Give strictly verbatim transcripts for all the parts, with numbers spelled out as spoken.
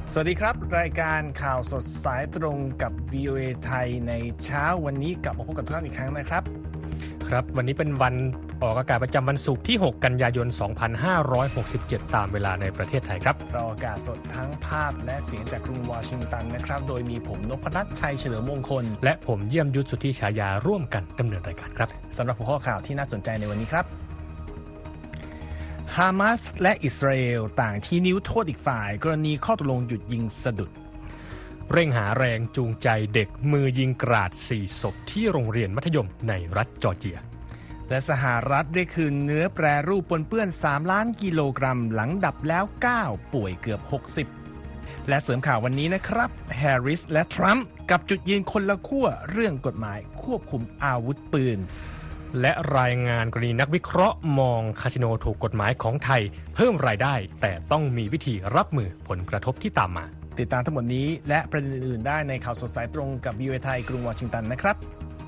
สวัสดีครับรายการข่าวสดสายตรงกับ วี โอ เอ ไทยในเช้าวันนี้กลับมาพบกับทุกท่านอีกครั้งนะครับครับวันนี้เป็นวันออกอากาศประจำวันศุกร์ที่หกกันยายนสองพันห้าร้อยหกสิบเจ็ดตามเวลาในประเทศไทยครับเราอากาศสดทั้งภาพและเสียงจากกรุงวอชิงตันนะครับโดยมีผมนพรัตน์ชัยเฉลิมมงคลและผมเยี่ยมยุทธสุทธิฉายาร่วมกันดำเนินรายการครับสำหรับหัวข้อข่าวที่น่าสนใจในวันนี้ครับฮามาสและอิสราเอลต่างที่นิ้วโทษอีกฝ่ายกรณีข้อตกลงหยุดยิงสะดุดเร่งหาแรงจูงใจเด็กมือยิงกราดสี่ศพที่โรงเรียนมัธยมในรัฐจอร์เจียและสหรัฐได้คืนเนื้อแปรรูปปนเปื้อนสามล้านกิโลกรัมหลังดับแล้วเก้าป่วยเกือบหกสิบและเสริมข่าววันนี้นะครับแฮร์ริสและทรัมป์กับจุดยืนคนละขั้วเรื่องกฎหมายควบคุมอาวุธปืนและรายงานกรณีนักวิเคราะห์มองคาสิโนถูกกฎหมายของไทยเพิ่มรายได้แต่ต้องมีวิธีรับมือผลกระทบที่ตามมาติดตามทั้งหมดนี้และประเด็นอื่นๆได้ในข่าวสดสายตรงกับ วี โอ เอ ไทยกรุงวอชิงตันนะครับ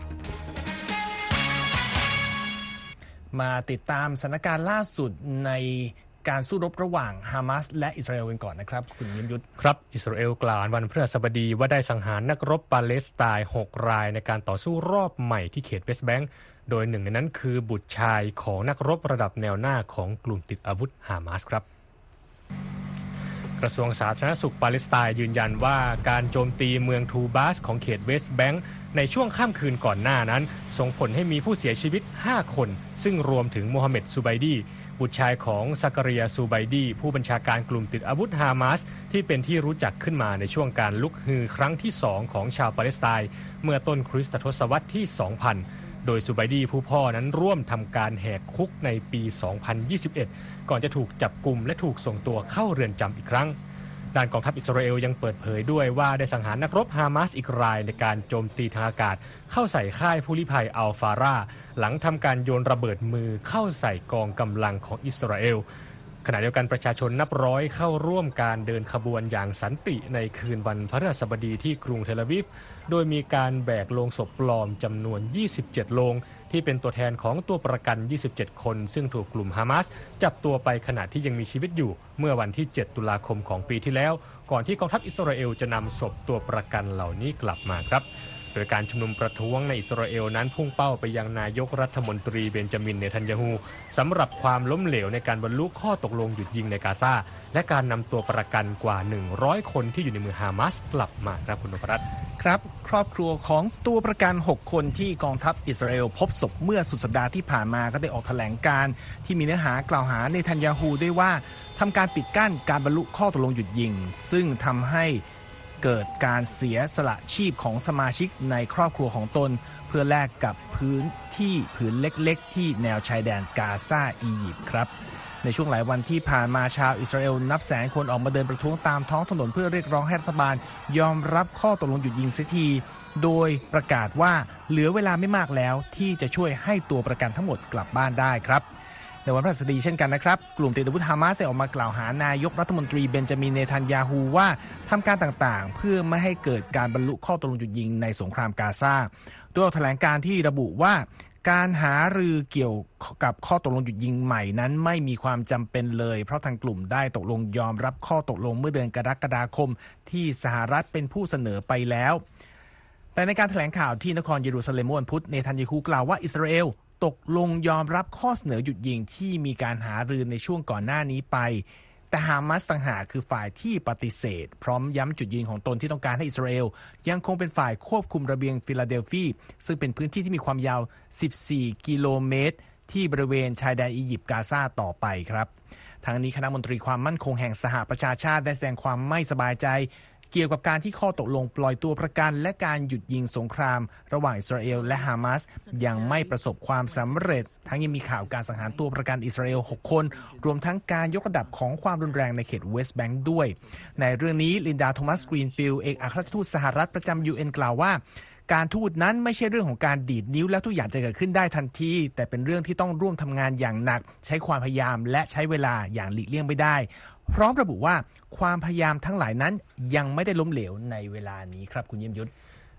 มาติดตามสถานการณ์ล่าสุดในการสู้รบระหว่างฮามาสและอิสราเอลกันก่อนนะครับคุณยิมยุทธครับอิสราเอลกล่าววันพฤหัสบดีว่าได้สังหารนักรบปาเลสไตน์หกรายในการต่อสู้รอบใหม่ที่เขตเวสต์แบงก์โดยหนึ่งในนั้นคือบุตรชายของนักรบระดับแนวหน้าของกลุ่มติดอาวุธฮามาสครับกระทรวงสาธารณสุขปาเลสไตน์ยืนยันว่าการโจมตีเมืองทูบาสของเขตเวสต์แบงก์ในช่วงค่ำคืนก่อนหน้านั้นส่งผลให้มีผู้เสียชีวิตห้าคนซึ่งรวมถึงโมฮัมเหม็ดซูไบดีบุตรชายของซักริยาซูไบดีผู้บัญชาการกลุ่มติดอาวุธฮามาสที่เป็นที่รู้จักขึ้นมาในช่วงการลุกฮือครั้งที่สองของชาวปาเลสไตน์เมื่อต้นคริสตศตวรรษที่ สองพัน โดยซูไบดีผู้พ่อนั้นร่วมทำการแหกคุกในปี สองพันยี่สิบเอ็ด ก่อนจะถูกจับกุมและถูกส่งตัวเข้าเรือนจำอีกครั้งด้านกองทัพอิสราเอลยังเปิดเผยด้วยว่าได้สังหารนักรบฮามาสอีกรายในการโจมตีทางอากาศเข้าใส่ค่ายผู้ลี้ภัยอัลฟาราหลังทำการโยนระเบิดมือเข้าใส่กองกำลังของอิสราเอลขณะเดียวกันประชาชนนับร้อยเข้าร่วมการเดินขบวนอย่างสันติในคืนวันพฤหัสบดีที่กรุงเทลอาวีฟโดยมีการแบกโลงศพปลอมจำนวนยี่สิบเจ็ดโลงที่เป็นตัวแทนของตัวประกันยี่สิบเจ็ดคนซึ่งถูกกลุ่มฮามาสจับตัวไปขณะที่ยังมีชีวิตอยู่เมื่อวันที่เจ็ดตุลาคมของปีที่แล้วก่อนที่กองทัพอิสราเอลจะนำศพตัวประกันเหล่านี้กลับมาครับโดยการชุมนุมประท้วงในอิสราเอลนั้นพุ่งเป้าไปยังนายกรัฐมนตรีเบนจามินเนทันยาฮูสำหรับความล้มเหลวในการบรรลุข้อตกลงหยุดยิงในกาซาและการนำตัวประกันกว่าหนึ่งร้อยคนที่อยู่ในมือฮามาสกลับมาครับคุณนพรัตน์ครับครอบครัวของตัวประกันหกคนที่กองทัพอิสราเอลพบศพเมื่อสุดสัปดาห์ที่ผ่านมาก็ได้ออกแถลงการณ์ที่มีเนื้อหากล่าวหาเนทันยาฮูด้วยว่าทำการปิดกั้นการบรรลุข้อตกลงหยุดยิงซึ่งทำให้เกิดการเสียสละชีพของสมาชิกในครอบครัวของตนเพื่อแลกกับพื้นที่ผืนเล็กๆที่แนวชายแดนกาซาอียิปต์ครับในช่วงหลายวันที่ผ่านมาชาวอิสราเอลนับแสนคนออกมาเดินประท้วงตามท้องถนนเพื่อเรียกร้องให้รัฐบาลยอมรับข้อตกลงหยุดยิงเสียทีโดยประกาศว่าเหลือเวลาไม่มากแล้วที่จะช่วยให้ตัวประกันทั้งหมดกลับบ้านได้ครับในวันพฤหัสบดีเช่นกันนะครับกลุ่มติดอาวุธฮามาสได้ออกมากล่าวหานายกรัฐมนตรีเบนจามินเนทันยาฮูว่าทำการต่างๆเพื่อไม่ให้เกิดการบรรลุข้อตกลงหยุดยิงในสงครามกาซาโดยแถลงการที่ระบุว่าการหารือเกี่ยวกับข้อตกลงหยุดยิงใหม่นั้นไม่มีความจำเป็นเลยเพราะทางกลุ่มได้ตกลงยอมรับข้อตกลงเมื่อเดือนกรกฎาคมที่สหรัฐเป็นผู้เสนอไปแล้วแต่ในการแถลงข่าวที่นครเยรูซาเล็มวันพุธเนทันยาฮูกล่าวว่าอิสราเอลตกลงยอมรับข้อเสนอหยุดยิงที่มีการหารือในช่วงก่อนหน้านี้ไปแต่ฮามาสต่างหากคือฝ่ายที่ปฏิเสธพร้อมย้ำจุดยืนของตนที่ต้องการให้อิสราเอลยังคงเป็นฝ่ายควบคุมระเบียงฟิลาเดลฟีซึ่งเป็นพื้นที่ที่มีความยาวสิบสี่กิโลเมตรที่บริเวณชายแดนอียิปต์กาซาต่อไปครับทั้งนี้คณะมนตรีความมั่นคงแห่งสหประชาชาติได้แสดงความไม่สบายใจเกี่ยวกับการที่ข้อตกลงปล่อยตัวประกันและการหยุดยิงสงครามระหว่างอิสราเอลและฮามาสยังไม่ประสบความสำเร็จทั้งยังมีข่าวการสังหารตัวประกันอิสราเอลหกคนรวมทั้งการยกระดับของความรุนแรงในเขตเวสต์แบงก์ด้วยในเรื่องนี้ลินดาโทมัสกรีนฟิลด์เอกอัครราชทูตสหรัฐประจำ ยู เอ็น กล่าวว่าการทูตนั้นไม่ใช่เรื่องของการดีดนิ้วแล้วทุกอย่างจะเกิดขึ้นได้ทันทีแต่เป็นเรื่องที่ต้องร่วมทำงานอย่างหนักใช้ความพยายามและใช้เวลาอย่างหลีกเลี่ยงไม่ได้พร้อมระบุว่าความพยายามทั้งหลายนั้นยังไม่ได้ล้มเหลวในเวลานี้ครับคุณเยี่ยมยุทธ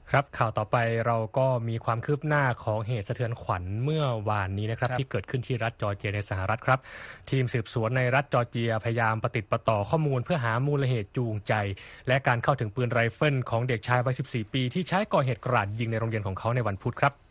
ครับข่าวต่อไปเราก็มีความคืบหน้าของเหตุสะเทือนขวัญเมื่อวานนี้นะครับที่เกิดขึ้นที่รัฐจอร์เจียในสหรัฐครับทีมสืบสวนในรัฐจอร์เจียพยายามประติดประต่อข้อมูลเพื่อหามูลเหตุจูงใจและการเข้าถึงปืนไรเฟิลของเด็กชายวัยสิบสี่ปีที่ใช้ก่อเหตุกราดยิงในโรงเรียนของเขาในวันพุธครับ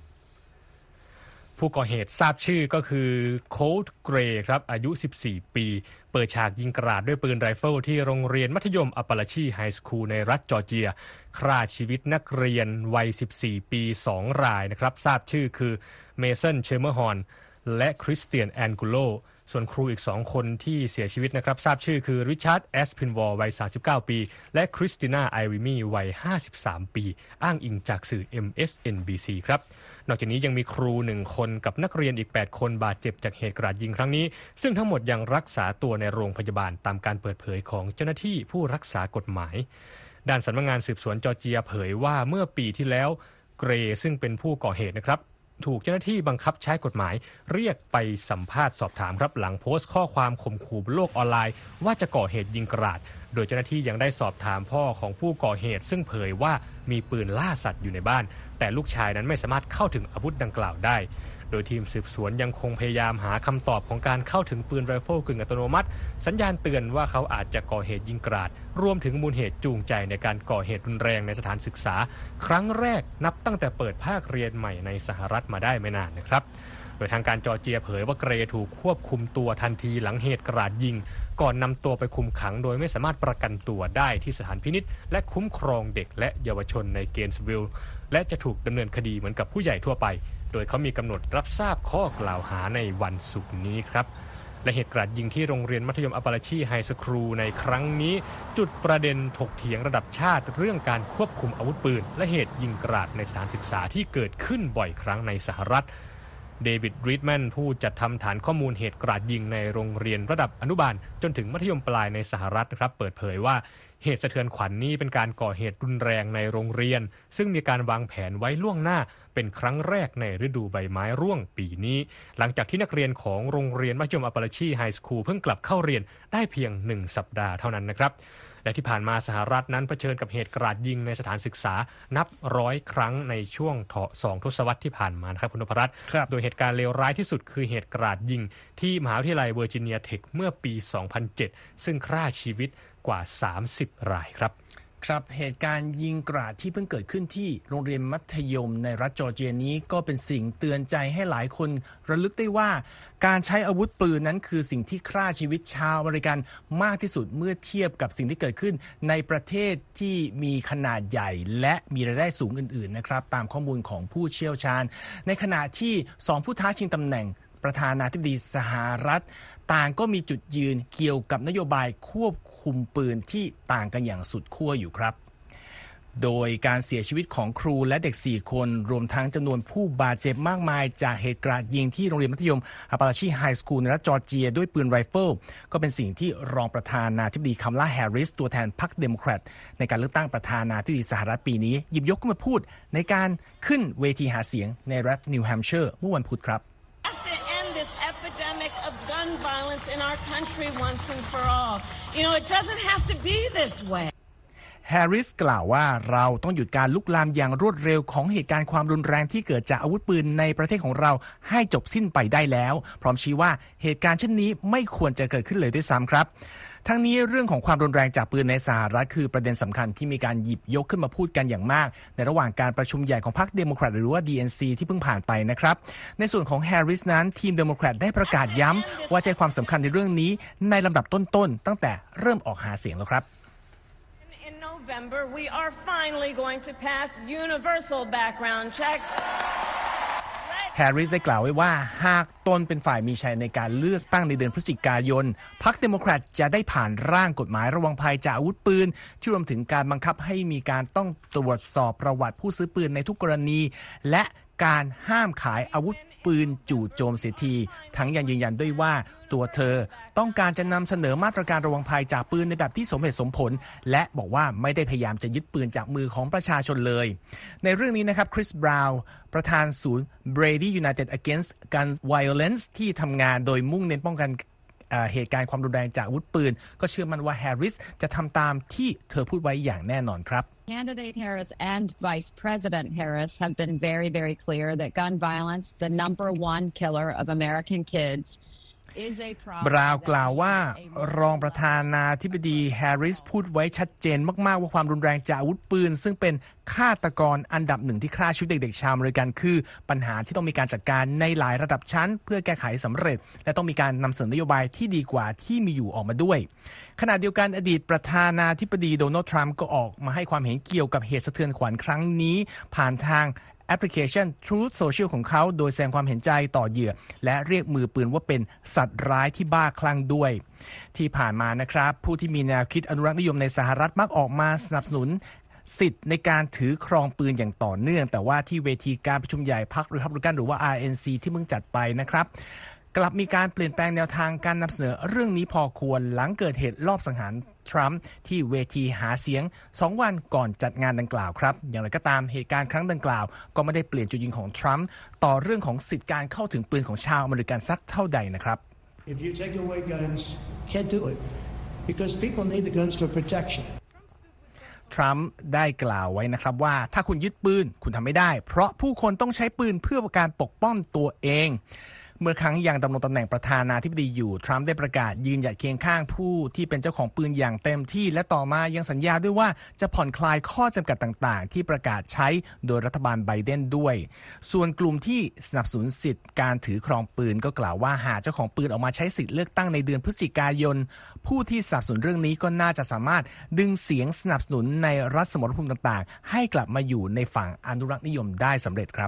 ผู้ก่อเหตุทราบชื่อก็คือโค้ดเกรย์ครับอายุสิบสี่ปีเปิดฉากยิงกราดด้วยปืนไรเฟิลที่โรงเรียนมัธยมอัปปาราชีไฮสคูลในรัฐจอร์เจียฆ่าชีวิตนักเรียนวัยสิบสี่ปีสองรายนะครับทราบชื่อคือเมสันเชอร์เมอร์ฮอนและคริสเตียนแอนกูโลส่วนครูอีกสองคนที่เสียชีวิตนะครับทราบชื่อคือริชาร์ดแอสพินวอลวัยสามสิบเก้าปีและคริสติน่าไอริมีวัยห้าสิบสามปีอ้างอิงจากสื่อ เอ็ม เอส เอ็น บี ซี ครับนอกจากนี้ยังมีครูหนึ่งคนกับนักเรียนอีกแปดคนบาดเจ็บจากเหตุกราดยิงครั้งนี้ซึ่งทั้งหมดยังรักษาตัวในโรงพยาบาลตามการเปิดเผยของเจ้าหน้าที่ผู้รักษากฎหมายด้านสำนักงานสืบสวนจอร์เจียเผยว่าเมื่อปีที่แล้วเกรย์ซึ่งเป็นผู้ก่อเหตุนะครับถูกเจ้าหน้าที่บังคับใช้กฎหมายเรียกไปสัมภาษณ์สอบถามครับหลังโพสต์ข้อความข่มขู่บนโลกออนไลน์ว่าจะก่อเหตุยิงกราดโดยเจ้าหน้าที่ยังได้สอบถามพ่อของผู้ก่อเหตุซึ่งเผยว่ามีปืนล่าสัตว์อยู่ในบ้านแต่ลูกชายนั้นไม่สามารถเข้าถึงอาวุธดังกล่าวได้โดยทีมสืบสวนยังคงพยายามหาคำตอบของการเข้าถึงปืนไรเฟิลกึ่งอัตโนมัติสัญญาณเตือนว่าเขาอาจจะก่อเหตุยิงกราดรวมถึงมูลเหตุจูงใจในการก่อเหตุรุนแรงในสถานศึกษาครั้งแรกนับตั้งแต่เปิดภาคเรียนใหม่ในสหรัฐมาได้ไม่นานนะครับโดยทางการจอร์เจียเผยว่าเกรย์ถูกควบคุมตัวทันทีหลังเหตุกราดยิงก่อนนำตัวไปคุมขังโดยไม่สามารถประกันตัวได้ที่สถานพินิจและคุ้มครองเด็กและเยาวชนในเกนส์วิลล์และจะถูกดำเนินคดีเหมือนกับผู้ใหญ่ทั่วไปโดยเขามีกำหนดรับทราบข้อกล่าวหาในวันศุกร์นี้ครับและเหตุกราดยิงที่โรงเรียนมัธยมอัปปาราชีไฮสคูลในครั้งนี้จุดประเด็นถกเถียงระดับชาติเรื่องการควบคุมอาวุธปืนและเหตุยิงกราดในสถานศึกษาที่เกิดขึ้นบ่อยครั้งในสหรัฐเดวิดรีดแมนผู้จัดทำฐานข้อมูลเหตุกราดยิงในโรงเรียนระดับอนุบาลจนถึงมัธยมปลายในสหรัฐนะครับเปิดเผยว่าเหตุสะเทือนขวัญ นี้เป็นการก่อเหตุรุนแรงในโรงเรียนซึ่งมีการวางแผนไว้ล่วงหน้าเป็นครั้งแรกในฤดูใบไม้ร่วงปีนี้หลังจากที่นักเรียนของโรงเรียนมัธยมอัปปาราชีไฮสคูลเพิ่งกลับเข้าเรียนได้เพียงหนึ่งสัปดาห์เท่านั้นนะครับและที่ผ่านมาสหรัฐนั้นเผชิญกับเหตุกราดยิงในสถานศึกษานับร้อยครั้งในช่วงสองทศวรรษที่ผ่านมานะครับคุณนพรัตน์โดยเหตุการณ์เลวร้ายที่สุดคือเหตุกราดยิงที่มหาวิทยาลัยเวอร์จิเนียเทคเมื่อปีสองพันเจ็ดซึ่งฆ่าชีวิตกว่าสามสิบรายครับครับเหตุการณ์ยิงกราดที่เพิ่งเกิดขึ้นที่โรงเรียนมัธยมในรัฐจอร์เจียนี้ก็เป็นสิ่งเตือนใจให้หลายคนระลึกได้ว่าการใช้อาวุธปืนนั้นคือสิ่งที่ฆ่าชีวิตชาวอเมริกันมากที่สุดเมื่อเทียบกับสิ่งที่เกิดขึ้นในประเทศที่มีขนาดใหญ่และมีรายได้สูงอื่นๆนะครับตามข้อมูลของผู้เชี่ยวชาญในขณะที่สองผู้ท้าชิงตำแหน่งประธานาธิบดีสหรัฐต่างก็มีจุดยืนเกี่ยวกับนโยบายควบคุมปืนที่ต่างกันอย่างสุดขั้วอยู่ครับโดยการเสียชีวิตของครูและเด็กสี่คนรวมทั้งจำนวนผู้บาดเจ็บมากมายจากเหตุกราดยิงที่โรงเรียนมัธยมอัปปาราชีไฮสคูลในรัฐจอร์เจียด้วยปืนไรเฟิลก็เป็นสิ่งที่รองประธานาธิบดีคัมลาแฮร์ริสตัวแทนพรรคเดโมแครตในการเลือกตั้งประธานาธิบดีสหรัฐปีนี้หยิบยกขึ้นมาพูดในการขึ้นเวทีหาเสียงในรัฐนิวแฮมป์เชอร์เมื่อวันพุธครับ Of gun violence in our country once and for all. You know, it doesn't have to be this way. แฮร์ริสกล่าวว่าเราต้องหยุดการลุกลามอย่างรวดเร็วของเหตุการณ์ความรุนแรงที่เกิดจากอาวุธปืนในประเทศของเราให้จบสิ้นไปได้แล้วพร้อมชี้ว่าเหตุการณ์เช่นนี้ไม่ควรจะเกิดขึ้นเลยด้วยซ้ำครับทั้งนี้เรื่องของความรุนแรงจากปืนในสหรัฐคือประเด็นสำคัญที่มีการหยิบยกขึ้นมาพูดกันอย่างมากในระหว่างการประชุมใหญ่ของพรรคเดโมแครตหรือว่า ดี เอ็น ซี ที่เพิ่งผ่านไปนะครับในส่วนของแฮร์ริสนั้นทีมเดโมแครตได้ประกาศย้ำว่าใจความสำคัญในเรื่องนี้ในลำดับต้นๆตั้งแต่เริ่มออกหาเสียงแล้วครับ In November we are finally going to pass universal background checks แฮร์ริสได้กล่าวไว้ว่าหากตนเป็นฝ่ายมีชัยในการเลือกตั้งในเดือนพฤศจิกายนพรรคเดโมแครตจะได้ผ่านร่างกฎหมายระวังภัยจากอาวุธปืนที่รวมถึงการบังคับให้มีการต้องตรวจสอบประวัติผู้ซื้อปืนในทุกกรณีและการห้ามขายอาวุธปืนจู่โจมเสียทีทั้งยังยืนยันด้วยว่าตัวเธอต้องการจะนำเสนอมาตรการระวังภัยจากปืนในแบบที่สมเหตุสมผลและบอกว่าไม่ได้พยายามจะยึดปืนจากมือของประชาชนเลยในเรื่องนี้นะครับคริสบราวน์ประธานศูนย์ Brady United Against Gun Violence ที่ทำงานโดยมุ่งเน้นป้องกันเหตุการณ์ความรุนแรงจากอาวุธปืนก็เชื่อมั่นว่าแฮร์ริสจะทำตามที่เธอพูดไว้อย่างแน่นอนครับ Candidate Harris and Vice President Harris have been very, very clear that gun violence, the number one killer of American kids,บราวน์กล่าวว่ารองประธานาธิบดีแฮร์ริสพูดไว้ชัดเจนมากๆว่าความรุนแรงจากอาวุธปืนซึ่งเป็นฆาตกรอันดับหนึ่งที่ฆ่าชีวิตเด็กๆชาวอเมริกันคือปัญหาที่ต้องมีการจัดการในหลายระดับชั้นเพื่อแก้ไขสำเร็จและต้องมีการนำเสนอนโยบายที่ดีกว่าที่มีอยู่ออกมาด้วยขณะเดียวกันอดีตประธานาธิบดีโดนัลด์ทรัมป์ก็ออกมาให้ความเห็นเกี่ยวกับเหตุสะเทือนขวัญครั้งนี้ผ่านทางแอปพลิเคชัน Truth Social ของเขาโดยแสดงความเห็นใจต่อเหยื่อและเรียกมือปืนว่าเป็นสัตว์ร้ายที่บ้าคลั่งด้วยที่ผ่านมานะครับผู้ที่มีแนวคิดอนุรักษ์นิยมในสหรัฐมักออกมาสนับสนุนสิทธิ์ในการถือครองปืนอย่างต่อเนื่องแต่ว่าที่เวทีการประชุมใหญ่พรรครีพับลิกันหรือว่า อาร์ เอ็น ซี ที่เพิ่งจัดไปนะครับกลับมีการเปลี่ยนแปลงแนวทางการนำเสนอเรื่องนี้พอควรหลังเกิดเหตุลอบสังหารทรัมป์ที่เวทีหาเสียงสองวันก่อนจัดงานดังกล่าวครับอย่างไรก็ตามเหตุการณ์ครั้งดังกล่าวก็ไม่ได้เปลี่ยนจุดยืนของทรัมป์ต่อเรื่องของสิทธิการเข้าถึงปืนของชาวอเมริกันสักเท่าใดนะครับ If you take away guns, can't do it because people need the guns for protection. ทรัมป์ได้กล่าวไว้นะครับว่าถ้าคุณยึดปืนคุณทำไม่ได้เพราะผู้คนต้องใช้ปืนเพื่อการปกป้องตัวเองเมื่อครั้งยังดำรงตำแหน่งประธานาธิบดีอยู่ทรัมป์ได้ประกาศยืนหยัดเคียงข้างผู้ที่เป็นเจ้าของปืนอย่างเต็มที่และต่อมายังสัญญาด้วยว่าจะผ่อนคลายข้อจำกัดต่างๆที่ประกาศใช้โดยรัฐบาลไบเดนด้วยส่วนกลุ่มที่สนับสนุนสิทธิ์การถือครองปืนก็กล่าวว่าหากเจ้าของปืนออกมาใช้สิทธิ์เลือกตั้งในเดือนพฤศจิกายนผู้ที่สนับสนุนเรื่องนี้ก็น่าจะสามารถดึงเสียงสนับสนุนในรัฐสมรภูมิต่างๆให้กลับมาอยู่ในฝั่งอนุรักษ์นิยมได้สำเร็จครับ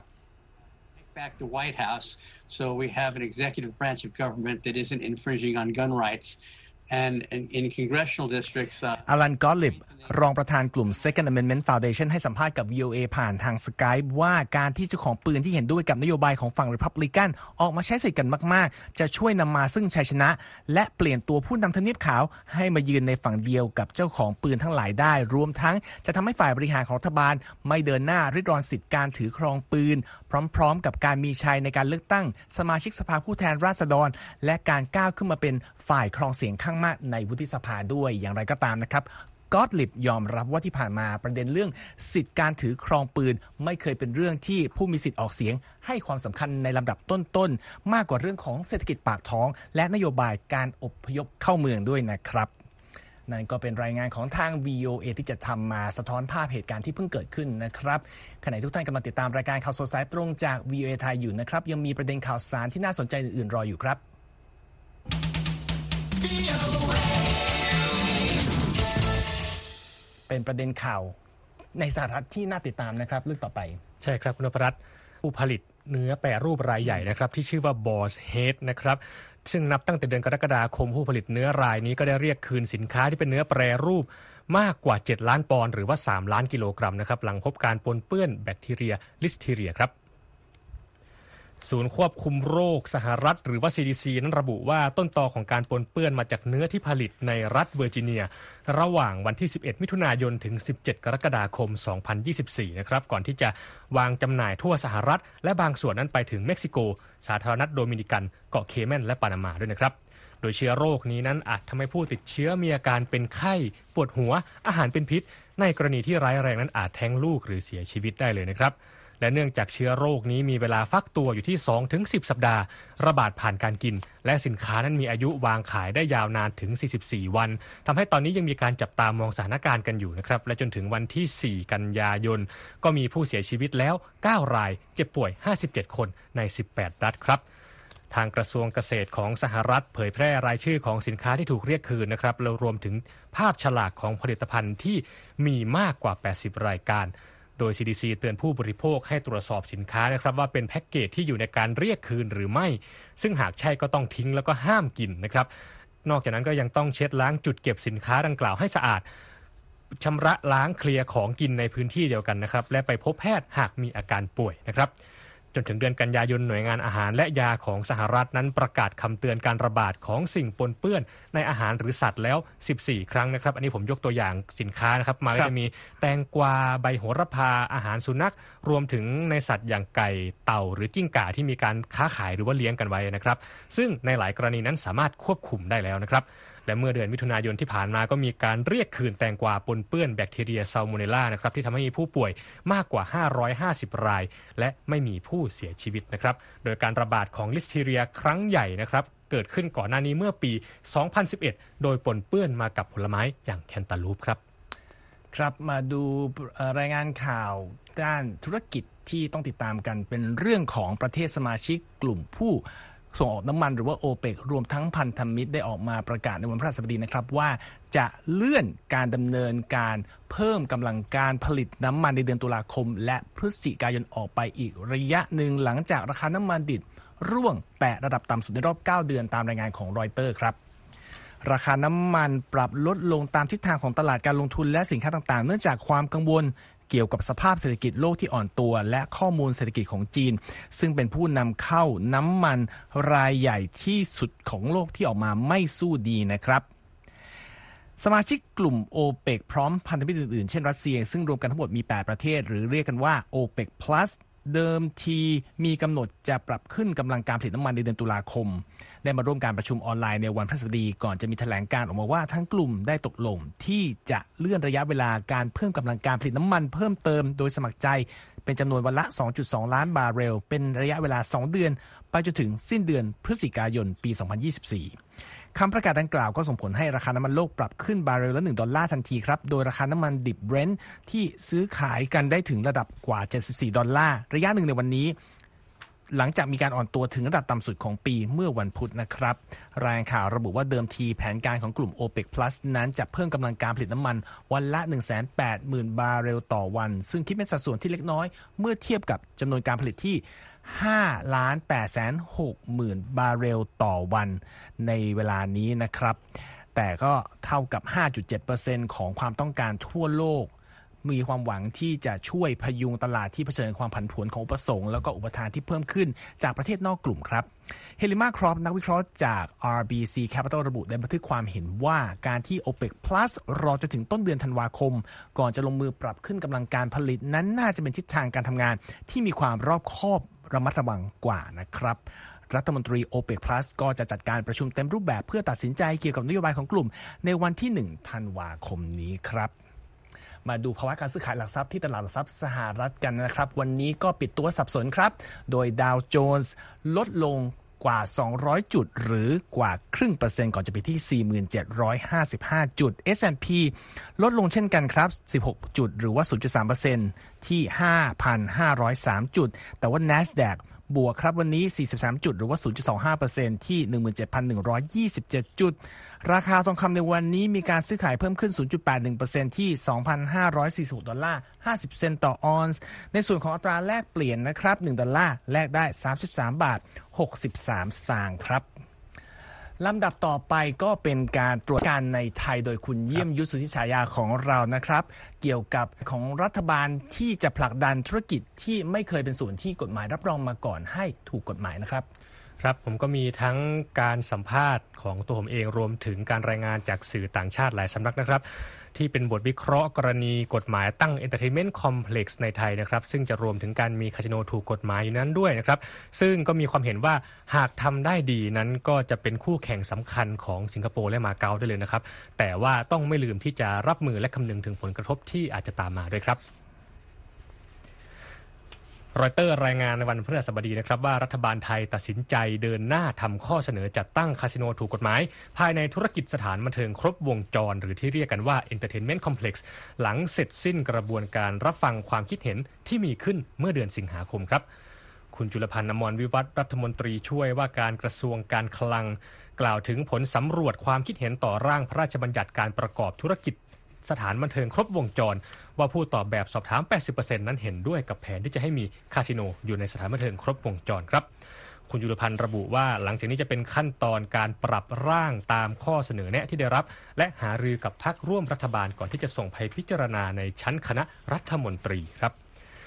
back the White House, so we have an executive branch of government that isn't infringing on gun rights. And in, in congressional districts, uh, อลัน กอตลิปรองประธานกลุ่ม Second Amendment Foundation ให้สัมภาษณ์กับ วี โอ เอ ผ่านทาง Skype ว่าการที่เจ้าของปืนที่เห็นด้วยกับนโยบายของฝั่ง Republican ออกมาใช้สิทธิ์กันมากๆจะช่วยนำมาซึ่งชัยชนะและเปลี่ยนตัวผู้นำทำเนียบขาวให้มายืนในฝั่งเดียวกับเจ้าของปืนทั้งหลายได้รวมทั้งจะทำให้ฝ่ายบริหารของรัฐบาลไม่เดินหน้าริดรอนสิทธิการถือครองปืนพร้อมๆกับการมีชัยในการเลือกตั้งสมาชิกสภาผู้แทนราษฎรและการก้าวขึ้นมาเป็นฝ่ายครองเสียงข้างมากในวุฒิสภาด้วยอย่างไรก็ตามนะครับกอตลิปยอมรับว่าที่ผ่านมาประเด็นเรื่องสิทธิการถือครองปืนไม่เคยเป็นเรื่องที่ผู้มีสิทธิ์ออกเสียงให้ความสำคัญในลำดับต้นๆมากกว่าเรื่องของเศรษฐกิจปากท้องและนโยบายการอพยพเข้าเมืองด้วยนะครับนั่นก็เป็นรายงานของทาง วี โอ เอ ที่จะทำมาสะท้อนภาพเหตุการณ์ที่เพิ่งเกิดขึ้นนะครับขณะทุกท่านกำลังติดตามรายการข่าวสดสายตรงจาก วี โอ เอ ไทยอยู่นะครับยังมีประเด็นข่าวสารที่น่าสนใจอื่นๆรออยู่ครับเป็นประเด็นข่าวในสหรัฐที่น่าติดตามนะครับเรื่องต่อไปใช่ครับคุณนพรัตน์ผู้ผลิตเนื้อแปรรูปรายใหญ่นะครับที่ชื่อว่า Boss Head นะครับซึ่งนับตั้งแต่เดือนกรกฎาคมผู้ผลิตเนื้อรายนี้ก็ได้เรียกคืนสินค้าที่เป็นเนื้อแปรรูปมากกว่าเจ็ดล้านปอนด์หรือว่าสามล้านกิโลกรัมนะครับหลังพบการปนเปื้อนแบคทีเรียลิสทีเรียครับศูนย์ควบคุมโรคสหรัฐหรือว่า ซี ดี ซี นั้นระบุว่าต้นตอของการปนเปื้อนมาจากเนื้อที่ผลิตในรัฐเวอร์จิเนียระหว่างวันที่สิบเอ็ดมิถุนายนถึงสิบเจ็ดกรกฎาคมสองพันยี่สิบสี่นะครับก่อนที่จะวางจำหน่ายทั่วสหรัฐและบางส่วนนั้นไปถึงเม็กซิโกสาธารณรัฐโดมินิกันเกาะเคแมนและปานามาด้วยนะครับโดยเชื้อโรคนี้นั้นอาจทำให้ผู้ติดเชื้อมีอาการเป็นไข้ปวดหัวอาหารเป็นพิษในกรณีที่ร้ายแรงนั้นอาจแท้งลูกหรือเสียชีวิตได้เลยนะครับและเนื่องจากเชื้อโรคนี้มีเวลาฟักตัวอยู่ที่ สองถึงสิบ สัปดาห์ระบาดผ่านการกินและสินค้านั้นมีอายุวางขายได้ยาวนานถึงสี่สิบสี่วันทำให้ตอนนี้ยังมีการจับตามองสถานการณ์กันอยู่นะครับและจนถึงวันที่สี่กันยายนก็มีผู้เสียชีวิตแล้วเก้ารายเจ็บป่วยห้าสิบเจ็ดคนในสิบแปดรัฐครับทางกระทรวงเกษตรของสหรัฐเผยแพร่รายชื่อของสินค้าที่ถูกเรียกคืนนะครับแล้วรวมถึงภาพฉลากของผลิตภัณฑ์ที่มีมากกว่าแปดสิบรายการโดย ซี ดี ซี เตือนผู้บริโภคให้ตรวจสอบสินค้านะครับว่าเป็นแพ็กเกจที่อยู่ในการเรียกคืนหรือไม่ซึ่งหากใช่ก็ต้องทิ้งแล้วก็ห้ามกินนะครับนอกจากนั้นก็ยังต้องเช็ดล้างจุดเก็บสินค้าดังกล่าวให้สะอาดชำระล้างเคลียร์ของกินในพื้นที่เดียวกันนะครับและไปพบแพทย์หากมีอาการป่วยนะครับจนถึงเดือนกันยายนหน่วยงานอาหารและยาของสหรัฐนั้นประกาศคำเตือนการระบาดของสิ่งปนเปื้อนในอาหารหรือสัตว์แล้วสิบสี่ครั้งนะครับอันนี้ผมยกตัวอย่างสินค้านะครับมาก็จะมีแตงกวาใบโหระพาอาหารสุนัขรวมถึงในสัตว์อย่างไก่เต่าหรือจิ้งก่าที่มีการค้าขายหรือว่าเลี้ยงกันไว้นะครับซึ่งในหลายกรณีนั้นสามารถควบคุมได้แล้วนะครับและเมื่อเดือนมิถุนายนที่ผ่านมาก็มีการเรียกคืนแตงกวาปนเปื้อนแบคทีเรียซัลโมเนลลานะครับที่ทำให้มีผู้ป่วยมากกว่าห้าร้อยห้าสิบรายและไม่มีผู้เสียชีวิตนะครับโดยการระบาดของลิสเทีเรียครั้งใหญ่นะครับเกิดขึ้นก่อนหน้านี้เมื่อปีสองพันสิบเอ็ดโดยปนเปื้อนมากับผลไม้อย่างแคนตาลูปครับครับมาดูรายงานข่าวด้านธุรกิจที่ต้องติดตามกันเป็นเรื่องของประเทศสมาชิกกลุ่มผู้ส่งออกน้ำมันหรือว่า โอเปก รวมทั้งพันธมิตรได้ออกมาประกาศในวันพฤหัสบดีนะครับว่าจะเลื่อนการดำเนินการเพิ่มกำลังการผลิตน้ำมันในเดือนตุลาคมและพฤศจิกายนออกไปอีกระยะหนึ่งหลังจากราคาน้ำมันดิบร่วงแตะระดับต่ำสุดในรอบเก้าเดือนตามรายงานของรอยเตอร์ครับราคาน้ำมันปรับลดลงตามทิศทางของตลาดการลงทุนและสินค้าต่างๆเนื่องจากความกังวลเกี่ยวกับสภาพเศรษฐกิจโลกที่อ่อนตัวและข้อมูลเศรษฐกิจของจีนซึ่งเป็นผู้นำเข้าน้ำมันรายใหญ่ที่สุดของโลกที่ออกมาไม่สู้ดีนะครับสมาชิกกลุ่ม โอเปก พร้อมพันธมิตรอื่นๆเช่นรัสเซียซึ่งรวมกันทั้งหมดมีแปดประเทศหรือเรียกกันว่า โอเปก Plus เดิมทีมีกำหนดจะปรับขึ้นกำลังการผลิตน้ำมันในเดือนตุลาคมได้มาร่วมการประชุมออนไลน์ในวันพฤหัสบดีก่อนจะมีแถลงการออกมาว่าทั้งกลุ่มได้ตกลงที่จะเลื่อนระยะเวลาการเพิ่มกำลังการผลิตน้ำมันเพิ่มเติมโดยสมัครใจเป็นจำนวนวันละ สองจุดสอง ล้านบาร์เรลเป็นระยะเวลาสองเดือนไปจนถึงสิ้นเดือนพฤศจิกายนปีสองพันยี่สิบสี่คำประกาศดังกล่าวก็ส่งผลให้ราคาน้ำมันโลกปรับขึ้นบาร์เรลละหนึ่งดอลลาร์ทันทีครับโดยราคาน้ำมันดิบ Brent ที่ซื้อขายกันได้ถึงระดับกว่าเจ็ดสิบสี่ดอลลาร์ระยะหนึ่งในวันนี้หลังจากมีการอ่อนตัวถึงระดับต่ำสุดของปีเมื่อวันพุธนะครับรายงานข่าวระบุว่าเดิมทีแผนการของกลุ่ม โอเปก Plus นั้นจะเพิ่มกำลังการผลิตน้ำมันวันละ หนึ่งแสนแปดหมื่น บาร์เรลต่อวันซึ่งคิดเป็นสัดส่วนที่เล็กน้อยเมื่อเทียบกับจำนวนการผลิตที่ห้าล้านแปดแสนหกหมื่น บาร์เรลต่อวันในเวลานี้นะครับแต่ก็เท่ากับ ห้าจุดเจ็ดเปอร์เซ็นต์ ของความต้องการทั่วโลกมีความหวังที่จะช่วยพยุงตลาดที่เผชิญความผันผวนของอุปสงค์แล้วก็อุปทานที่เพิ่มขึ้นจากประเทศนอกกลุ่มครับเฮลิมาครอปนักวิเคราะห์จาก อาร์ บี ซี Capital ระบุได้บันทึกความเห็นว่าการที่ โอเปก Plus รอจนถึงต้นเดือนธันวาคมก่อนจะลงมือปรับขึ้นกำลังการผลิตนั้นน่าจะเป็นทิศทางการทำงานที่มีความรอบคอบระมัดระวังกว่านะครับรัฐมนตรี โอเปก Plus ก็จะจัดการประชุมเต็มรูปแบบเพื่อตัดสินใจเกี่ยวกับนโยบายของกลุ่มในวันที่หนึ่งธันวาคมนี้ครับมาดูภาวะการซื้อขายหลักทรัพย์ที่ตลาดหลักทรัพย์สหรัฐกันนะครับวันนี้ก็ปิดตัวสับสนครับโดยดาวโจนส์ลดลงกว่าสองร้อยจุดหรือกว่าครึ่งเปอร์เซ็นต์ก่อนจะไปที่ สี่หมื่นเจ็ดร้อยห้าสิบห้า จุด เอส แอนด์ พี ลดลงเช่นกันครับสิบหกจุดหรือว่า ศูนย์จุดสามเปอร์เซ็นต์ ที่ ห้าพันห้าร้อยสาม จุดแต่ว่า NASDAQบวกครับวันนี้สี่สิบสามจุดหรือว่า ศูนย์จุดสองห้าเปอร์เซ็นต์ ที่ หนึ่งหมื่นเจ็ดพันหนึ่งร้อยยี่สิบเจ็ด จุดราคาทองคำในวันนี้มีการซื้อขายเพิ่มขึ้น ศูนย์จุดแปดหนึ่งเปอร์เซ็นต์ ที่ สองพันห้าร้อยสี่สิบหกดอลลาร์ห้าสิบเซนต์ต่อออนซ์ในส่วนของอัตราแลกเปลี่ยนนะครับหนึ่งดอลลาร์แลกได้สามสิบสามบาทหกสิบสามสตางค์ครับลำดับต่อไปก็เป็นการตรวจการในไทยโดยคุณเยี่ยมยุทธสุทธิฉายาของเรานะครับเกี่ยวกับของรัฐบาลที่จะผลักดันธุรกิจที่ไม่เคยเป็นส่วนที่กฎหมายรับรองมาก่อนให้ถูกกฎหมายนะครับครับผมก็มีทั้งการสัมภาษณ์ของตัวผมเองรวมถึงการรายงานจากสื่อต่างชาติหลายสำนักนะครับที่เป็นบทวิเคราะห์กรณีกฎหมายตั้ง Entertainment Complex ในไทยนะครับซึ่งจะรวมถึงการมีคาสิโนถูกกฎหมายอยู่นั้นด้วยนะครับซึ่งก็มีความเห็นว่าหากทำได้ดีนั้นก็จะเป็นคู่แข่งสำคัญของสิงคโปร์และมาเก๊าได้เลยนะครับแต่ว่าต้องไม่ลืมที่จะรับมือและคำนึงถึงผลกระทบที่อาจจะตามมาด้วยครับรอยเตอร์รายงานในวันพฤหัสบดีนะครับว่ารัฐบาลไทยตัดสินใจเดินหน้าทำข้อเสนอจัดตั้งคาสิโนถูกกฎหมายภายในธุรกิจสถานบันเทิงครบวงจรหรือที่เรียกกันว่า Entertainment Complex หลังเสร็จสิ้นกระบวนการรับฟังความคิดเห็นที่มีขึ้นเมื่อเดือนสิงหาคมครับคุณจุลพันธ์ อมรวิวัฒน์รัฐมนตรีช่วยว่าการกระทรวงการคลังกล่าวถึงผลสำรวจความคิดเห็นต่อร่างพระราชบัญญัติการประกอบธุรกิจสถานบันเทิงครบวงจรว่าผู้ตอบแบบสอบถาม แปดสิบเปอร์เซ็นต์ นั้นเห็นด้วยกับแผนที่จะให้มีคาสิโนอยู่ในสถานบันเทิงครบวงจรครับคุณจุลพันธ์ระบุว่าหลังจากนี้จะเป็นขั้นตอนการปรับร่างตามข้อเสนอแนะที่ได้รับและหารือกับพรรคร่วมรัฐบาลก่อนที่จะส่งไปพิจารณาในชั้นคณะรัฐมนตรีครับ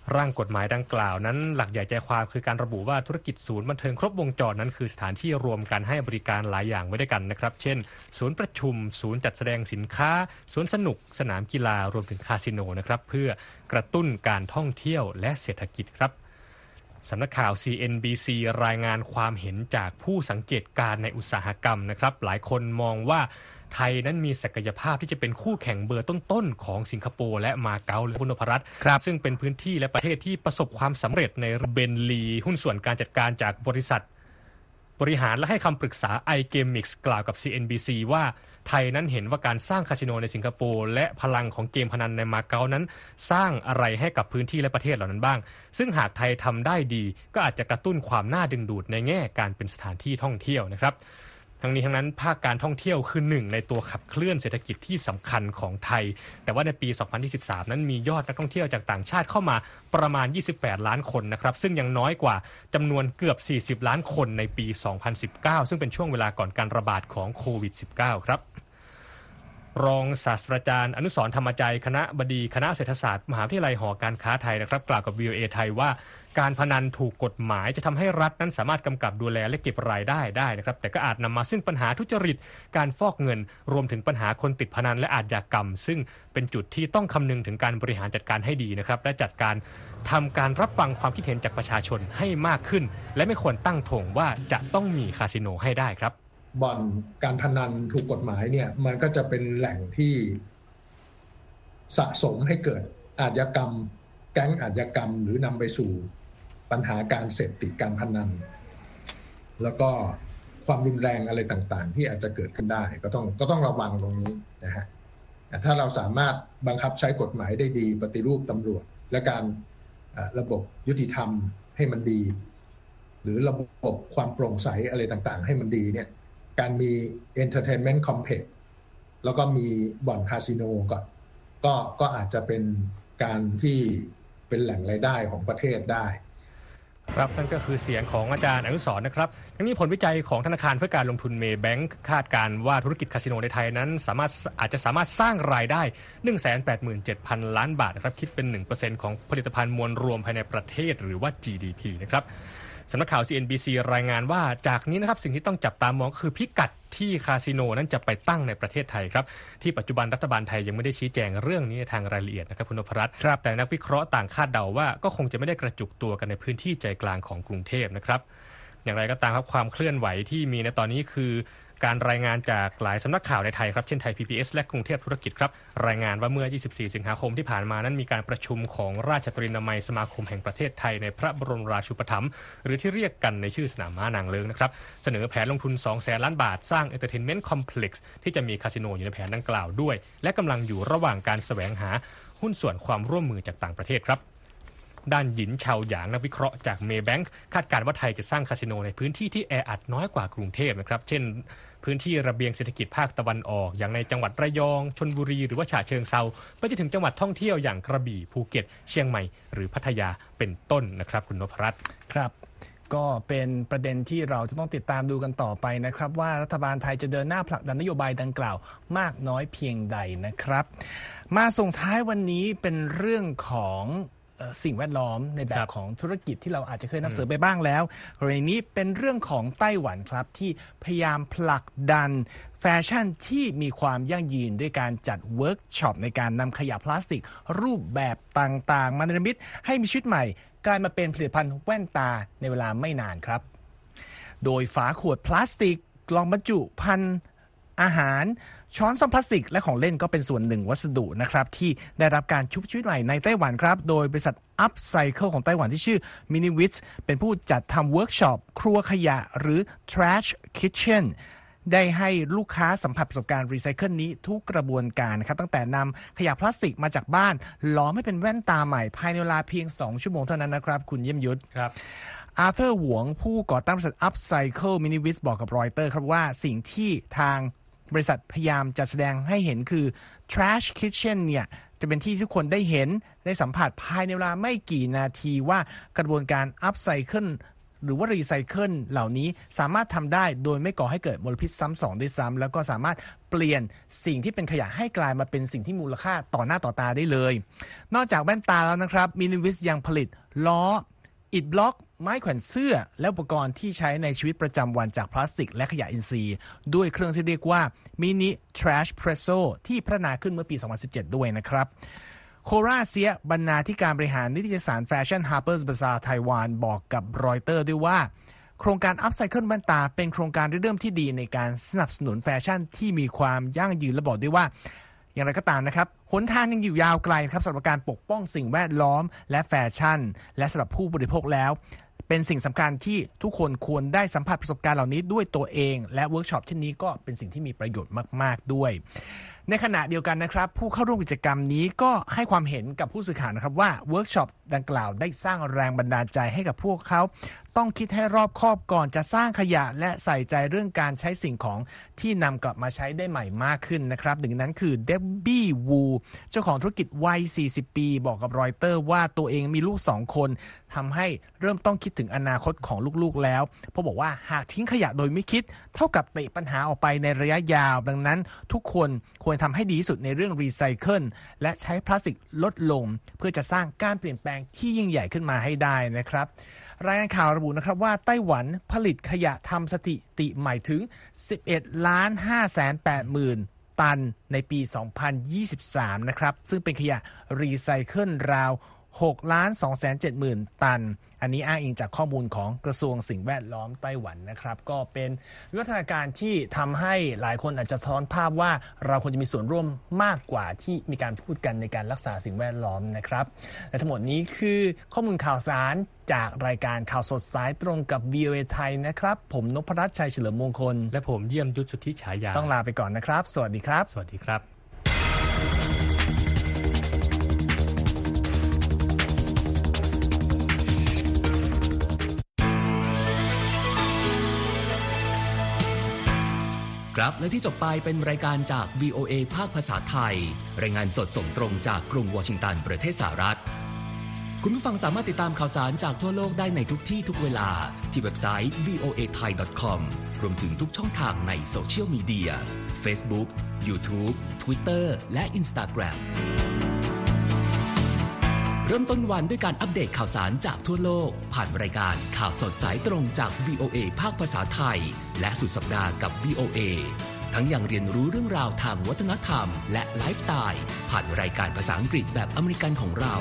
ร่างกฎหมายดังกล่าวนั้นหลักใหญ่ใจความคือการระบุว่าธุรกิจศูนย์บันเทิงครบวงจรนั้นคือสถานที่รวมกันให้บริการหลายอย่างไว้ด้วยกันนะครับเช่นศูนย์ประชุมศูนย์จัดแสดงสินค้าสวนสนุกสนามกีฬารวมถึงคาสิโนนะครับเพื่อกระตุ้นการท่องเที่ยวและเศรษฐกิจครับสำนักข่าว ซี เอ็น บี ซี รายงานความเห็นจากผู้สังเกตการณ์ในอุตสาหกรรมนะครับหลายคนมองว่าไทยนั้นมีศักยภาพที่จะเป็นคู่แข่งเบอร์ต้นๆของสิงคโปร์และมาเก๊าหรือคุณนพรัตน์ซึ่งเป็นพื้นที่และประเทศที่ประสบความสำเร็จในเบนลีหุ้นส่วนการจัดการจากบริษัทบริหารและให้คำปรึกษา iGamix กล่าวกับ ซี เอ็น บี ซี ว่าไทยนั้นเห็นว่าการสร้างคาสิโนในสิงคโปร์และพลังของเกมพนันในมาเก๊านั้นสร้างอะไรให้กับพื้นที่และประเทศเหล่านั้นบ้างซึ่งหากไทยทำได้ดีก็อาจจะกระตุ้นความน่าดึงดูดในแง่การเป็นสถานที่ท่องเที่ยวนะครับทั้งนี้ทั้งนั้นภาคการท่องเที่ยวคือหนึ่งในตัวขับเคลื่อนเศรษฐกิจที่สำคัญของไทยแต่ว่าในปี สองพันยี่สิบสาม นั้นมียอดนักท่องเที่ยวจากต่างชาติเข้ามาประมาณ ยี่สิบแปด ล้านคนนะครับซึ่งยังน้อยกว่าจำนวนเกือบ สี่สิบ ล้านคนในปี สองพันสิบเก้า ซึ่งเป็นช่วงเวลาก่อนการระบาดของโควิด สิบเก้า ครับรองศาสตราจารย์อนุสรณ์ธรรมจัยคณะบดีคณะเศรษฐศาสตร์มหาวิทยาลัยหอการค้าไทยนะครับกล่าวกับ วี โอ เอ ไทยว่าการพนันถูกกฎหมายจะทำให้รัฐนั้นสามารถกำกับดูแลและเก็บรายได้ได้นะครับแต่ก็อาจนำมาซึ่งปัญหาทุจริตการฟอกเงินรวมถึงปัญหาคนติดพนันและอาชญากรรมซึ่งเป็นจุดที่ต้องคำนึงถึงการบริหารจัดการให้ดีนะครับและจัดการทำการรับฟังความคิดเห็นจากประชาชนให้มากขึ้นและไม่ควรตั้งธงว่าจะต้องมีคาสิโนให้ได้ครับบ่อนการพนันถูกกฎหมายเนี่ยมันก็จะเป็นแหล่งที่สะสมให้เกิดอาชญากรรมแก๊งอาชญากรรมหรือนำไปสู่ปัญหาการเสพติดการพนันแล้วก็ความรุนแรงอะไรต่างๆที่อาจจะเกิดขึ้นได้ก็ต้องก็ต้องระวังตรงนี้นะฮะถ้าเราสามารถบังคับใช้กฎหมายได้ดีปฏิรูปตำรวจและการระบบยุติธรรมให้มันดีหรือระบบความโปร่งใสอะไรต่างๆให้มันดีเนี่ยการมี entertainment complex แล้วก็มีบ่อนคาสิโนก็ก็ก็อาจจะเป็นการที่เป็นแหล่งรายได้ของประเทศได้ครับนั่นก็คือเสียงของอาจารย์อนุสรณ์นะครับทั้งนี้ผลวิจัยของธนาคารเพื่อการลงทุนเมย์แบงค์คาดการณ์ว่าธุรกิจคาสิโนในไทยนั้นสามารถอาจจะสามารถสร้างรายได้ หนึ่งแสนแปดหมื่นเจ็ดพัน ล้านบาทนะครับคิดเป็น หนึ่งเปอร์เซ็นต์ ของผลิตภัณฑ์มวลรวมภายในประเทศหรือว่า จี ดี พี นะครับสำนักข่าว ซี เอ็น บี ซี รายงานว่าจากนี้นะครับสิ่งที่ต้องจับตามองคือพิกัดที่คาสิโนนั้นจะไปตั้งในประเทศไทยครับที่ปัจจุบันรัฐบาลไทยยังไม่ได้ชี้แจงเรื่องนี้ในทางรายละเอียดนะครับคุณนพรัตน์แต่นักวิเคราะห์ต่างคาดเดาว่าก็คงจะไม่ได้กระจุกตัวกันในพื้นที่ใจกลางของกรุงเทพนะครับอย่างไรก็ตามครับความเคลื่อนไหวที่มีในตอนนี้คือการรายงานจากหลายสำนักข่าวในไทยครับเช่นไทย พี บี เอส และกรุงเทพธุรกิจครับรายงานว่าเมื่อ ยี่สิบสี่ สิงหาคมที่ผ่านมานั้นมีการประชุมของราชตรีนามัยสมาคมแห่งประเทศไทยในพระบรมราชูปถัมภ์หรือที่เรียกกันในชื่อสนามม้านางเลิ้งนะครับเสนอแผนลงทุน สองแสน ล้านบาทสร้าง Entertainment Complex ที่จะมีคาสิโนอยู่ในแผนดังกล่าวด้วยและกำลังอยู่ระหว่างการแสวงหาหุ้นส่วนความร่วมมือจากต่างประเทศครับด้านหยินเฉาหยางนักวิเคราะห์จากเมย์แบงค์คาดการณ์ว่าไทยจะสร้างคาสิโนในพื้นที่ที่แออัดน้อยกว่ากรุงเทพนะครับเช่นพื้นที่ระเบียงเศรษฐกิจภาคตะวันออกอย่างในจังหวัดระยองชลบุรีหรือว่าฉะเชิงเทราไปจนถึงจังหวัดท่องเที่ยวอย่างกระบี่ภูเก็ตเชียงใหม่หรือพัทยาเป็นต้นนะครับคุณนพรัตน์ครับก็เป็นประเด็นที่เราจะต้องติดตามดูกันต่อไปนะครับว่ารัฐบาลไทยจะเดินหน้าผลักดันนโยบายดังกล่าวมากน้อยเพียงใดนะครับมาส่งท้ายวันนี้เป็นเรื่องของสิ่งแวดล้อมในแบบของธุรกิจที่เราอาจจะเคยนำเสนอไปบ้างแล้วกรณีนี้เป็นเรื่องของไต้หวันครับที่พยายามผลักดันแฟชั่นที่มีความยั่งยืนด้วยการจัดเวิร์กช็อปในการนำขยะพลาสติกรูปแบบต่างๆมาเนรมิตให้มีชีวิตใหม่กลายมาเป็นผลิตภัณฑ์แว่นตาในเวลาไม่นานครับโดยฝาขวดพลาสติกกล่องบรรจุภัณฑ์อาหารช้อนซ่อมพลาสติกและของเล่นก็เป็นส่วนหนึ่งวัสดุนะครับที่ได้รับการชุบชีวิตใหม่ในไต้หวันครับโดยบริษัท Upcycle ของไต้หวันที่ชื่อ Miniwitz เป็นผู้จัดทำเวิร์กช็อปครัวขยะหรือ Trash Kitchen ได้ให้ลูกค้าสัมผัสประสบการณ์รีไซเคิลนี้ทุกกระบวนการนะครับตั้งแต่นำขยะพลาสติกมาจากบ้านหลอมให้เป็นแว่นตาใหม่ภายในเวลาเพียงสองชั่วโมงเท่านั้นนะครับคุณเยี่ยมยุทธครับอาร์เธอร์หวงผู้ก่อตั้งบริษัท Upcycle Miniwitz บอกกับรอยเตอร์ครับว่าสิ่งที่ทางบริษัทพยายามจะแสดงให้เห็นคือ Trash Kitchen เนี่ยจะเป็นที่ทุกคนได้เห็นได้สัมผัสภายในเวลาไม่กี่นาทีว่ากระบวนการ Upcycle หรือว่ารีไซเคิลเหล่านี้สามารถทำได้โดยไม่ก่อให้เกิดมลพิษซ้ำสองด้วยซ้ำแล้วก็สามารถเปลี่ยนสิ่งที่เป็นขยะให้กลายมาเป็นสิ่งที่มูลค่าต่อหน้าต่อตาได้เลยนอกจากแว่นตาแล้วนะครับมินิวิสยังผลิตล้ออิฐบล็อกไม้แขวนเสื้อและอุปกรณ์ที่ใช้ในชีวิตประจำวันจากพลาสติกและขยะอินทรีย์ด้วยเครื่องที่เรียกว่า Mini Trash Presso ที่พัฒนาขึ้นเมื่อปี สองพันสิบเจ็ด ด้วยนะครับโคราเซียบรรณาธิการบริหารนิตยสารแฟชั่น Harper's Bazaar ไต้หวันบอกกับรอยเตอร์ด้วยว่าโครงการ Upcycle แว่นตาเป็นโครงการเริ่มที่ดีในการสนับสนุนแฟชั่นที่มีความยั่งยืนและบอกด้วยว่าอย่างไรก็ตามนะครับหนทางยังอยู่ยาวไกลครับสำหรับการปกป้องสิ่งแวดล้อมและแฟชั่นและสำหรับผู้บริโภคแล้วเป็นสิ่งสำคัญที่ทุกคนควรได้สัมผัสประสบการณ์เหล่านี้ด้วยตัวเองและเวิร์กช็อปที่นี้ก็เป็นสิ่งที่มีประโยชน์มากๆด้วยในขณะเดียวกันนะครับผู้เข้าร่วมกิจกรรมนี้ก็ให้ความเห็นกับผู้สื่อข่าวนะครับว่าเวิร์กช็อปดังกล่าวได้สร้างแรงบันดาลใจให้กับพวกเขาต้องคิดให้รอบคอบก่อนจะสร้างขยะและใส่ใจเรื่องการใช้สิ่งของที่นำกลับมาใช้ได้ใหม่มากขึ้นนะครับหนึ่งนั้นคือเดบบี้วูเจ้าของธุรกิจวัยสี่สิบปีบอกกับรอยเตอร์ว่าตัวเองมีลูกสองคนทำให้เริ่มต้องคิดถึงอนาคตของลูกๆแล้วเพราะบอกว่าหากทิ้งขยะโดยไม่คิดเท่ากับเตะปัญหาออกไปในระยะยาวดังนั้นทุกคนควรทำให้ดีที่สุดในเรื่องรีไซเคิลและใช้พลาสติกลดลงเพื่อจะสร้างการเปลี่ยนแปลงที่ยิ่งใหญ่ขึ้นมาให้ได้นะครับรายงานข่าวระบุนะครับว่าไต้หวันผลิตขยะทำสถิติใหม่ถึง สิบเอ็ดล้านห้าแสนแปดหมื่น ตันในปี สองพันยี่สิบสาม นะครับซึ่งเป็นขยะรีไซเคิลราว หกล้านสองแสนเจ็ดหมื่น ตันอันนี้อ้างอิงจากข้อมูลของกระทรวงสิ่งแวดล้อมไต้หวันนะครับก็เป็นวิวัฒนาการที่ทำให้หลายคนอาจจะซ้อนภาพว่าเราควรจะมีส่วนร่วมมากกว่าที่มีการพูดกันในการรักษาสิ่งแวดล้อมนะครับและทั้งหมดนี้คือข้อมูลข่าวสารจากรายการข่าวสดสายตรงกับ วี โอ เอ ไทยนะครับผมนพรัตน์ชัยเฉลิมมงคลและผมเยี่ยมยุทธสุทธิฉายาต้องลาไปก่อนนะครับสวัสดีครับสวัสดีครับครับและที่จบไปเป็นรายการจาก วี โอ เอ ภาคภาษาไทยรายงานสดส่งตรงจากกรุงวอชิงตันประเทศสหรัฐคุณผู้ฟังสามารถติดตามข่าวสารจากทั่วโลกได้ในทุกที่ทุกเวลาที่เว็บไซต์ วี โอ เอ ไทย ดอท คอม รวมถึงทุกช่องทางในโซเชียลมีเดีย Facebook YouTube Twitter และ Instagram เริ่มต้นวันด้วยการอัปเดตข่าวสารจากทั่วโลกผ่านรายการข่าวสดสายตรงจาก วี โอ เอ ภาคภาษาไทยและสุดสัปดาห์กับ วี โอ เอ ทั้งยังเรียนรู้เรื่องราวทางวัฒนธรรมและไลฟ์สไตล์ผ่านรายการภาษาอังกฤษแบบอเมริกันของเรา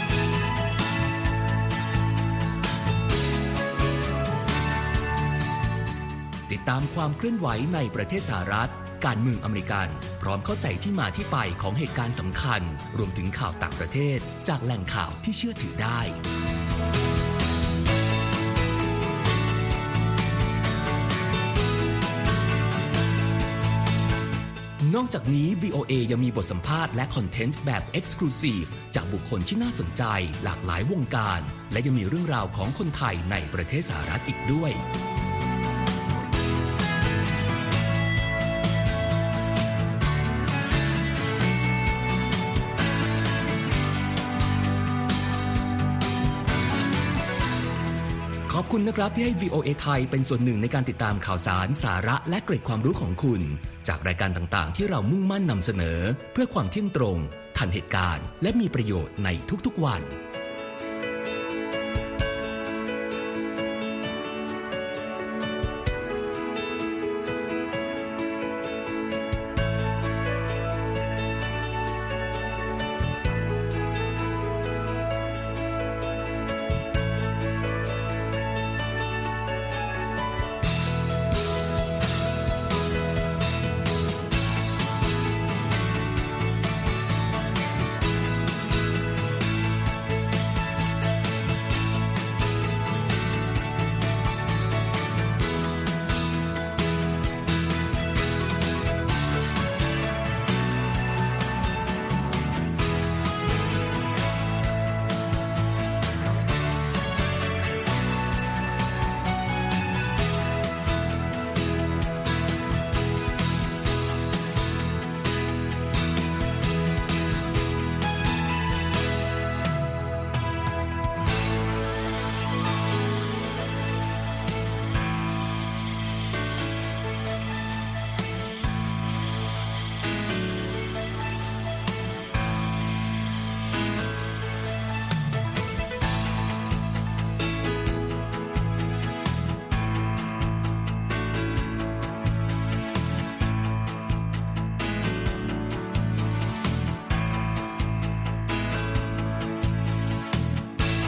ติดตามความเคลื่อนไหวในประเทศสหรัฐการเมืองอเมริกันพร้อมเข้าใจที่มาที่ไปของเหตุการณ์สำคัญรวมถึงข่าวต่างประเทศจากแหล่งข่าวที่เชื่อถือได้นอกจากนี้ วี โอ เอ ยังมีบทสัมภาษณ์และคอนเทนต์แบบ Exclusive จากบุคคลที่น่าสนใจหลากหลายวงการและยังมีเรื่องราวของคนไทยในประเทศสหรัฐอีกด้วยขอบคุณนะครับที่ให้ วี โอ เอ ไทยเป็นส่วนหนึ่งในการติดตามข่าวสารสาระและเกร็ดความรู้ของคุณจากรายการต่างๆที่เรามุ่งมั่นนำเสนอเพื่อความเที่ยงตรงทันเหตุการณ์และมีประโยชน์ในทุกๆวัน